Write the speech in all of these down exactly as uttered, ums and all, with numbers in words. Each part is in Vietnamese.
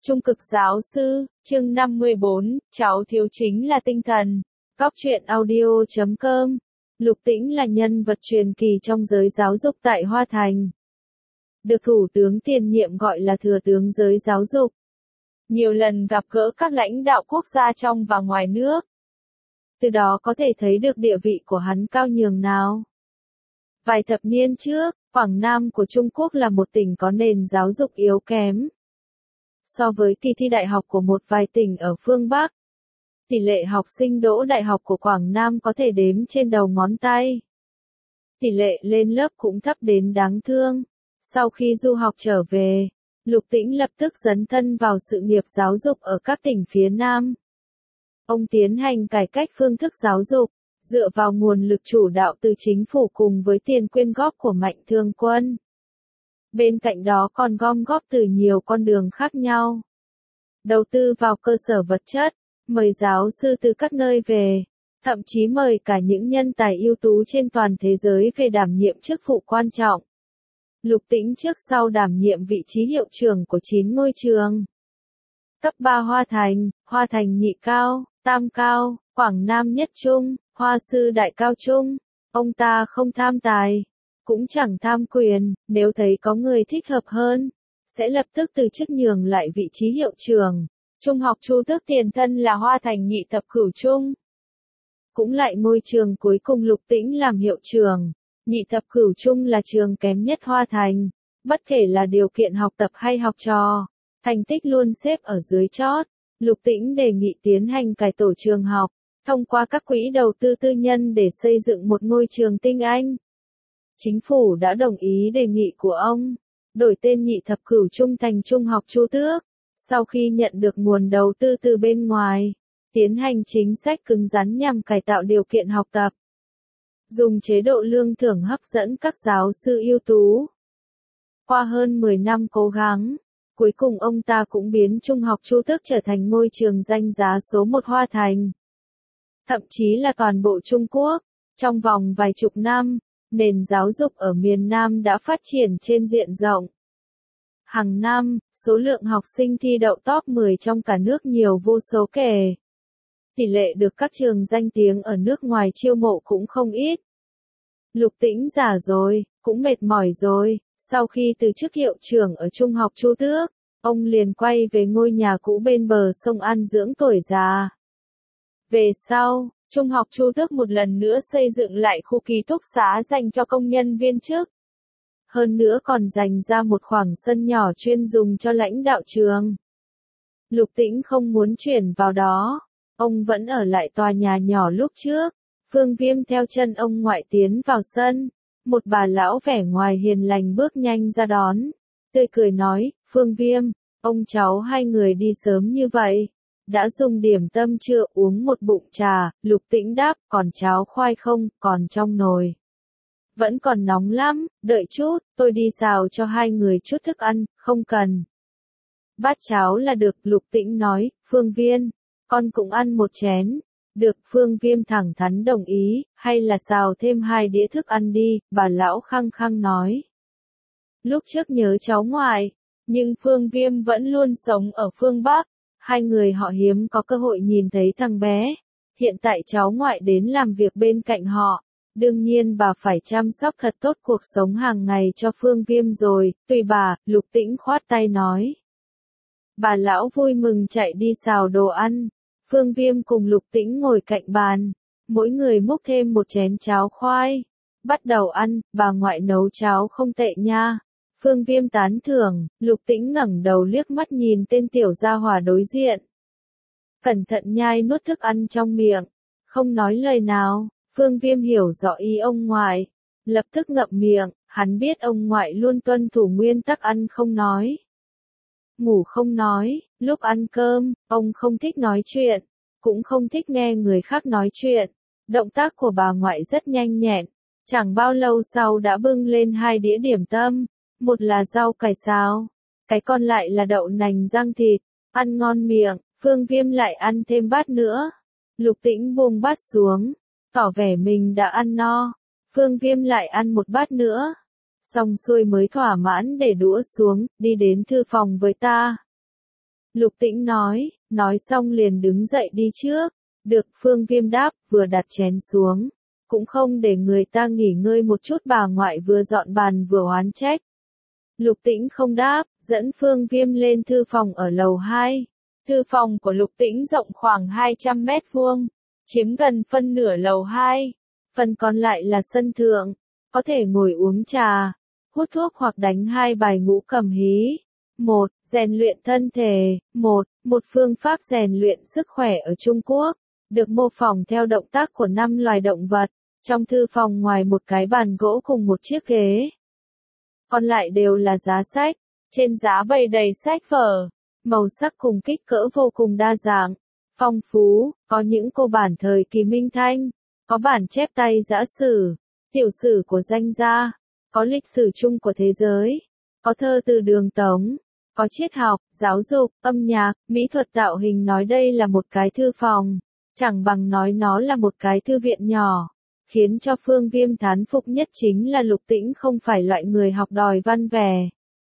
Trung cực giáo sư, chương năm mươi bốn, cháu thiếu chính là tinh thần. Cóc truyện audio chấm com. Lục Tĩnh là nhân vật truyền kỳ trong giới giáo dục tại Hoa Thành. Được Thủ tướng tiền nhiệm gọi là thừa tướng giới giáo dục. Nhiều lần gặp gỡ các lãnh đạo quốc gia trong và ngoài nước. Từ đó có thể thấy được địa vị của hắn cao nhường nào. Vài thập niên trước, Quảng Nam của Trung Quốc là một tỉnh có nền giáo dục yếu kém. So với kỳ thi đại học của một vài tỉnh ở phương Bắc, tỷ lệ học sinh đỗ đại học của Quảng Nam có thể đếm trên đầu ngón tay. Tỷ lệ lên lớp cũng thấp đến đáng thương. Sau khi du học trở về, Lục Tĩnh lập tức dấn thân vào sự nghiệp giáo dục ở các tỉnh phía Nam. Ông tiến hành cải cách phương thức giáo dục, dựa vào nguồn lực chủ đạo từ chính phủ cùng với tiền quyên góp của mạnh thường quân. Bên cạnh đó còn gom góp từ nhiều con đường khác nhau. Đầu tư vào cơ sở vật chất, mời giáo sư từ các nơi về, thậm chí mời cả những nhân tài ưu tú trên toàn thế giới về đảm nhiệm chức vụ quan trọng. Lục Tĩnh trước sau đảm nhiệm vị trí hiệu trưởng của chín ngôi trường. Cấp ba Hoa Thành, Hoa Thành Nhị Cao, Tam Cao, Quảng Nam Nhất Trung, Hoa Sư Đại Cao Trung. Ông ta không tham tài, cũng chẳng tham quyền, nếu thấy có người thích hợp hơn, sẽ lập tức từ chức nhường lại vị trí hiệu trưởng. Trung học Chu Tước tiền thân là Hoa Thành Nhị Thập Cửu Trung. Cũng lại ngôi trường cuối cùng Lục Tĩnh làm hiệu trưởng. Nhị Thập Cửu Trung là trường kém nhất Hoa Thành, bất kể là điều kiện học tập hay học trò, thành tích luôn xếp ở dưới chót. Lục Tĩnh đề nghị tiến hành cải tổ trường học, thông qua các quỹ đầu tư tư nhân để xây dựng một ngôi trường tinh anh. Chính phủ đã đồng ý đề nghị của ông, đổi tên Nhị Thập Cửu Trung thành Trung học Chu Tước, sau khi nhận được nguồn đầu tư từ bên ngoài, tiến hành chính sách cứng rắn nhằm cải tạo điều kiện học tập. Dùng chế độ lương thưởng hấp dẫn các giáo sư ưu tú. Qua hơn mười năm cố gắng, cuối cùng ông ta cũng biến Trung học Chu Tước trở thành ngôi trường danh giá số một Hoa Thành. Thậm chí là toàn bộ Trung Quốc, trong vòng vài chục năm, nền giáo dục ở miền Nam đã phát triển trên diện rộng. Hàng năm, số lượng học sinh thi đậu top mười trong cả nước nhiều vô số kể. Tỷ lệ được các trường danh tiếng ở nước ngoài chiêu mộ cũng không ít. Lục Tĩnh già rồi, cũng mệt mỏi rồi, sau khi từ chức hiệu trưởng ở Trung học Chu Tước, ông liền quay về ngôi nhà cũ bên bờ sông an dưỡng tuổi già. Về sau, Trung học Chu Tước một lần nữa xây dựng lại khu ký túc xá dành cho công nhân viên chức. Hơn nữa còn dành ra một khoảng sân nhỏ chuyên dùng cho lãnh đạo trường. Lục Tĩnh không muốn chuyển vào đó, ông vẫn ở lại tòa nhà nhỏ lúc trước. Phương Viêm theo chân ông ngoại tiến vào sân, một bà lão vẻ ngoài hiền lành bước nhanh ra đón, tươi cười nói, Phương Viêm, ông cháu hai người đi sớm như vậy. Đã dùng điểm tâm chưa, uống một bụng trà. Lục Tĩnh đáp, còn cháo khoai không, còn trong nồi. Vẫn còn nóng lắm, đợi chút, tôi đi xào cho hai người chút thức ăn, không cần. Bát cháo là được, Lục Tĩnh nói, Phương Viên, con cũng ăn một chén. Được, Phương Viêm thẳng thắn đồng ý, hay là xào thêm hai đĩa thức ăn đi, bà lão khăng khăng nói. Lúc trước nhớ cháu ngoại, nhưng Phương Viêm vẫn luôn sống ở phương Bắc. Hai người họ hiếm có cơ hội nhìn thấy thằng bé. Hiện tại cháu ngoại đến làm việc bên cạnh họ. Đương nhiên bà phải chăm sóc thật tốt cuộc sống hàng ngày cho Phương Viêm rồi. Tùy bà, Lục Tĩnh khoát tay nói. Bà lão vui mừng chạy đi xào đồ ăn. Phương Viêm cùng Lục Tĩnh ngồi cạnh bàn. Mỗi người múc thêm một chén cháo khoai. Bắt đầu ăn, bà ngoại nấu cháo không tệ nha. Phương Viêm tán thưởng, Lục Tĩnh ngẩng đầu liếc mắt nhìn tên tiểu gia hỏa đối diện. Cẩn thận nhai nuốt thức ăn trong miệng, không nói lời nào. Phương Viêm hiểu rõ ý ông ngoại, lập tức ngậm miệng, hắn biết ông ngoại luôn tuân thủ nguyên tắc ăn không nói. Ngủ không nói, lúc ăn cơm, ông không thích nói chuyện, cũng không thích nghe người khác nói chuyện. Động tác của bà ngoại rất nhanh nhẹn, chẳng bao lâu sau đã bưng lên hai đĩa điểm tâm. Một là rau cải xào, cái còn lại là đậu nành rang thịt, ăn ngon miệng. Phương Viêm lại ăn thêm bát nữa. Lục Tĩnh buông bát xuống, tỏ vẻ mình đã ăn no. Phương Viêm lại ăn một bát nữa. Xong xuôi mới thỏa mãn để đũa xuống, đi đến thư phòng với ta. Lục Tĩnh nói, nói xong liền đứng dậy đi trước. Được, Phương Viêm đáp, vừa đặt chén xuống. Cũng không để người ta nghỉ ngơi một chút, bà ngoại vừa dọn bàn vừa oán trách. Lục Tĩnh không đáp, dẫn Phương Viêm lên thư phòng ở lầu hai. Thư phòng của Lục Tĩnh rộng khoảng hai trăm mét vuông, chiếm gần phân nửa lầu hai. Phần còn lại là sân thượng, có thể ngồi uống trà, hút thuốc hoặc đánh hai bài ngũ cầm hí. Một, rèn luyện thân thể. Một, một phương pháp rèn luyện sức khỏe ở Trung Quốc, được mô phỏng theo động tác của năm loài động vật. Trong thư phòng ngoài một cái bàn gỗ cùng một chiếc ghế, còn lại đều là giá sách. Trên giá bày đầy sách vở, màu sắc cùng kích cỡ vô cùng đa dạng, phong phú, có những cô bản thời kỳ Minh Thanh, có bản chép tay giã sử, tiểu sử của danh gia, có lịch sử chung của thế giới, có thơ từ Đường Tống, có triết học, giáo dục, âm nhạc, mỹ thuật tạo hình. Nói đây là một cái thư phòng, chẳng bằng nói nó là một cái thư viện nhỏ. Khiến cho Phương Viêm thán phục nhất chính là Lục Tĩnh không phải loại người học đòi văn vẻ.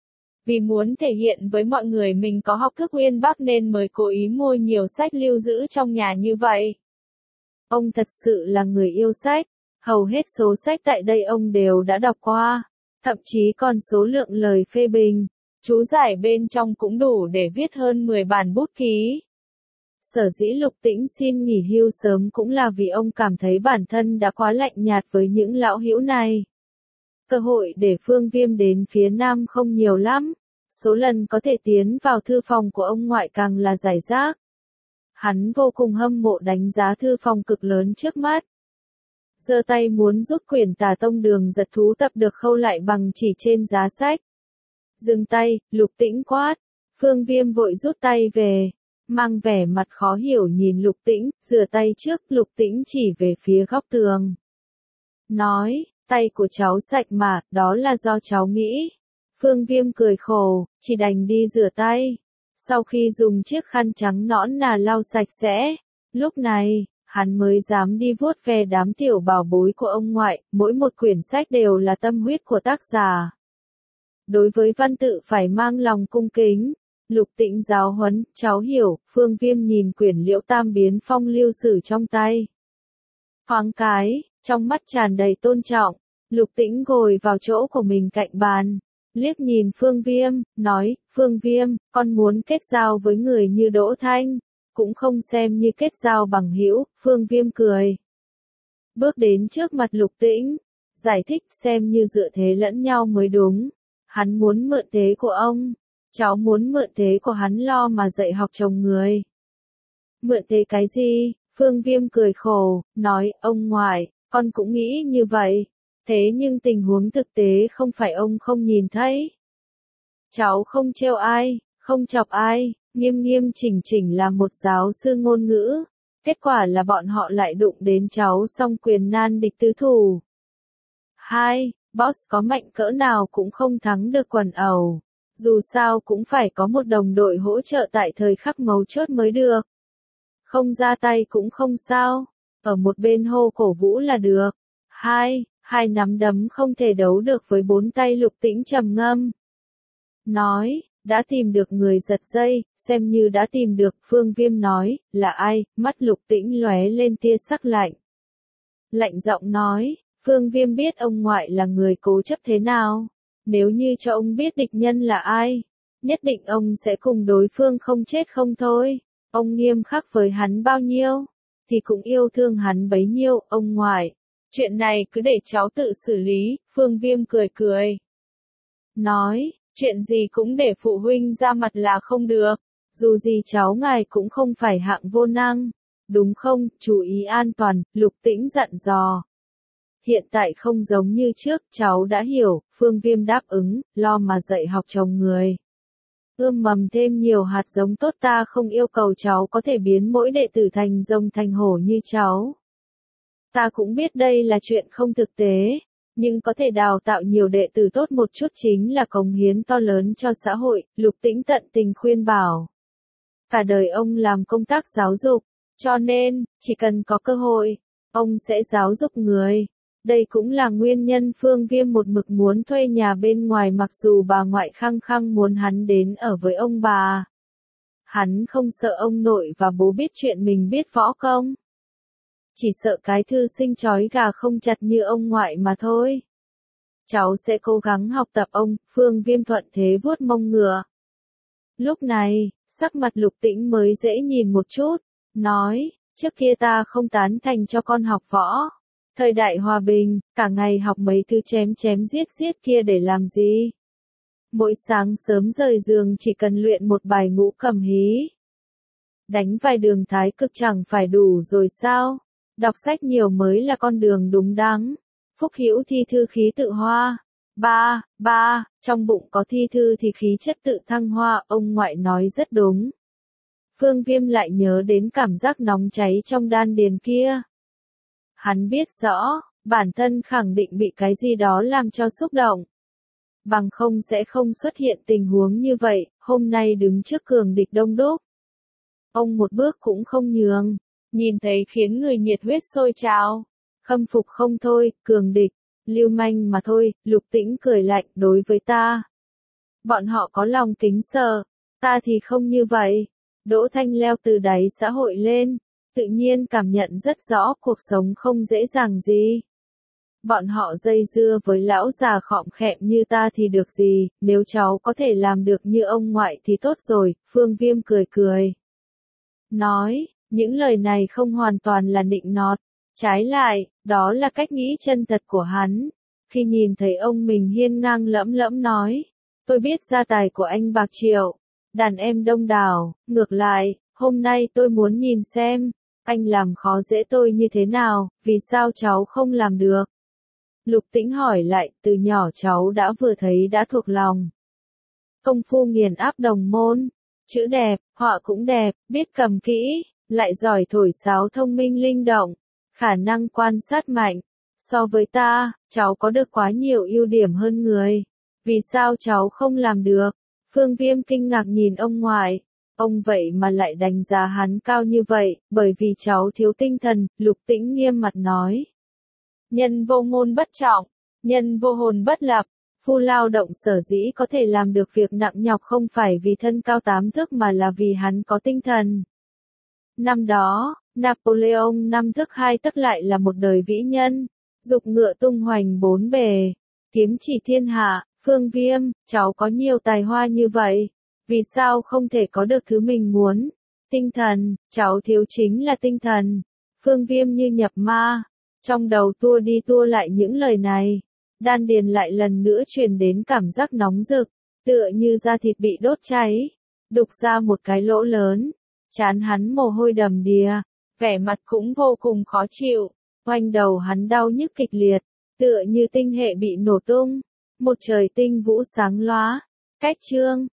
Vì muốn thể hiện với mọi người mình có học thức uyên bác nên mới cố ý mua nhiều sách lưu giữ trong nhà như vậy. Ông thật sự là người yêu sách, hầu hết số sách tại đây ông đều đã đọc qua, thậm chí còn số lượng lời phê bình, chú giải bên trong cũng đủ để viết hơn mười bản bút ký. Sở dĩ Lục Tĩnh xin nghỉ hưu sớm cũng là vì ông cảm thấy bản thân đã quá lạnh nhạt với những lão hữu này. Cơ hội để Phương Viêm đến phía Nam không nhiều lắm, số lần có thể tiến vào thư phòng của ông ngoại càng là rải rác. Hắn vô cùng hâm mộ đánh giá thư phòng cực lớn trước mắt. Giơ tay muốn rút quyển Tà Tông Đường Giật Thú Tập được khâu lại bằng chỉ trên giá sách. Dừng tay, Lục Tĩnh quát. Phương Viêm vội rút tay về, mang vẻ mặt khó hiểu nhìn Lục Tĩnh, rửa tay trước. Lục Tĩnh chỉ về phía góc tường, nói, tay của cháu sạch mà, đó là do cháu nghĩ. Phương Viêm cười khổ, chỉ đành đi rửa tay. Sau khi dùng chiếc khăn trắng nõn nà lau sạch sẽ, lúc này, hắn mới dám đi vuốt ve đám tiểu bảo bối của ông ngoại. Mỗi một quyển sách đều là tâm huyết của tác giả. Đối với văn tự phải mang lòng cung kính. Lục Tĩnh giáo huấn, cháu hiểu. Phương Viêm nhìn quyển Liễu Tam Biến Phong lưu sử trong tay, thoáng cái, trong mắt tràn đầy tôn trọng. Lục Tĩnh ngồi vào chỗ của mình cạnh bàn, liếc nhìn Phương Viêm, nói, Phương Viêm, con muốn kết giao với người như Đỗ Thanh, cũng không xem như kết giao bằng hữu. Phương Viêm cười, bước đến trước mặt Lục Tĩnh, giải thích, xem như dựa thế lẫn nhau mới đúng. Hắn muốn mượn thế của ông, cháu muốn mượn thế của hắn lo mà dạy học chồng người. Mượn thế cái gì? Phương Viêm cười khổ, nói, ông ngoại, con cũng nghĩ như vậy. Thế nhưng tình huống thực tế không phải ông không nhìn thấy. Cháu không trêu ai, không chọc ai, nghiêm nghiêm chỉnh chỉnh là một giáo sư ngôn ngữ. Kết quả là bọn họ lại đụng đến cháu song quyền nan địch tứ thủ. Hai, boss có mạnh cỡ nào cũng không thắng được quần ẩu. Dù sao cũng phải có một đồng đội hỗ trợ tại thời khắc mấu chốt mới được. Không ra tay cũng không sao, ở một bên hô cổ vũ là được. Hai, hai nắm đấm không thể đấu được với bốn tay. Lục Tĩnh trầm ngâm, nói, đã tìm được người giật dây, xem như đã tìm được. Phương Viêm nói, là ai? Mắt Lục Tĩnh lóe lên tia sắc lạnh. Lạnh giọng nói, Phương Viêm biết ông ngoại là người cố chấp thế nào. Nếu như cho ông biết địch nhân là ai, nhất định ông sẽ cùng đối phương không chết không thôi. Ông nghiêm khắc với hắn bao nhiêu, thì cũng yêu thương hắn bấy nhiêu. Ông ngoại, chuyện này cứ để cháu tự xử lý. Phương Viêm cười cười, nói, chuyện gì cũng để phụ huynh ra mặt là không được. Dù gì cháu ngài cũng không phải hạng vô năng, đúng không? Chú ý an toàn, Lục Tĩnh dặn dò. Hiện tại không giống như trước, cháu đã hiểu. Phương Viêm đáp ứng, lo mà dạy học chồng người. Ươm mầm thêm nhiều hạt giống tốt, ta không yêu cầu cháu có thể biến mỗi đệ tử thành rồng thành hổ như cháu. Ta cũng biết đây là chuyện không thực tế, nhưng có thể đào tạo nhiều đệ tử tốt một chút chính là cống hiến to lớn cho xã hội. Lục Tĩnh tận tình khuyên bảo. Cả đời ông làm công tác giáo dục, cho nên, chỉ cần có cơ hội, ông sẽ giáo dục người. Đây cũng là nguyên nhân Phương Viêm một mực muốn thuê nhà bên ngoài, mặc dù bà ngoại khăng khăng muốn hắn đến ở với ông bà. Hắn không sợ ông nội và bố biết chuyện mình biết võ công. Chỉ sợ cái thư sinh trói gà không chặt như ông ngoại mà thôi. Cháu sẽ cố gắng học tập ông, Phương Viêm thuận thế vuốt mông ngựa. Lúc này, sắc mặt Lục Tĩnh mới dễ nhìn một chút, nói, trước kia ta không tán thành cho con học võ. Thời đại hòa bình, cả ngày học mấy thứ chém chém giết giết kia để làm gì? Mỗi sáng sớm rời giường chỉ cần luyện một bài ngũ cầm hí. Đánh vài đường thái cực chẳng phải đủ rồi sao? Đọc sách nhiều mới là con đường đúng đắn. Phúc hữu thi thư khí tự hoa. Ba, ba, trong bụng có thi thư thì khí chất tự thăng hoa, ông ngoại nói rất đúng. Phương Viêm lại nhớ đến cảm giác nóng cháy trong đan điền kia. Hắn biết rõ, bản thân khẳng định bị cái gì đó làm cho xúc động. Bằng không sẽ không xuất hiện tình huống như vậy, hôm nay đứng trước cường địch đông đúc. Ông một bước cũng không nhường, nhìn thấy khiến người nhiệt huyết sôi trào. Khâm phục không thôi, cường địch, lưu manh mà thôi, Lục Tĩnh cười lạnh đối với ta. Bọn họ có lòng kính sợ, ta thì không như vậy. Đỗ Thanh leo từ đáy xã hội lên, tự nhiên cảm nhận rất rõ cuộc sống không dễ dàng gì. Bọn họ dây dưa với lão già khọm khẹm như ta thì được gì, nếu cháu có thể làm được như ông ngoại thì tốt rồi, Phương Viêm cười cười. Nói, những lời này không hoàn toàn là nịnh nọt, trái lại, đó là cách nghĩ chân thật của hắn. Khi nhìn thấy ông mình hiên ngang lẫm lẫm nói, tôi biết gia tài của anh bạc triệu, đàn em đông đảo, ngược lại, hôm nay tôi muốn nhìn xem, anh làm khó dễ tôi như thế nào, vì sao cháu không làm được? Lục Tĩnh hỏi lại, từ nhỏ cháu đã vừa thấy đã thuộc lòng. Công phu nghiền áp đồng môn, chữ đẹp, họa cũng đẹp, biết cầm kỹ, lại giỏi thổi sáo thông minh linh động, khả năng quan sát mạnh. So với ta, cháu có được quá nhiều ưu điểm hơn người. Vì sao cháu không làm được? Phương Viêm kinh ngạc nhìn ông ngoại. Ông vậy mà lại đánh giá hắn cao như vậy, bởi vì cháu thiếu tinh thần, Lục Tĩnh nghiêm mặt nói. Nhân vô ngôn bất trọng, nhân vô hồn bất lập, phu lao động sở dĩ có thể làm được việc nặng nhọc không phải vì thân cao tám thước mà là vì hắn có tinh thần. Năm đó, Napoleon năm thước hai tấc lại là một đời vĩ nhân, dục ngựa tung hoành bốn bề, kiếm chỉ thiên hạ. Phương Viêm, cháu có nhiều tài hoa như vậy, vì sao không thể có được thứ mình muốn? Tinh thần, cháu thiếu chính là tinh thần. Phương Viêm như nhập ma, trong đầu tua đi tua lại những lời này, đan điền lại lần nữa truyền đến cảm giác nóng rực, tựa như da thịt bị đốt cháy, đục ra một cái lỗ lớn, trán hắn mồ hôi đầm đìa, vẻ mặt cũng vô cùng khó chịu, quanh đầu hắn đau nhức kịch liệt, tựa như tinh hệ bị nổ tung. Một trời tinh vũ sáng lóa. Cách chương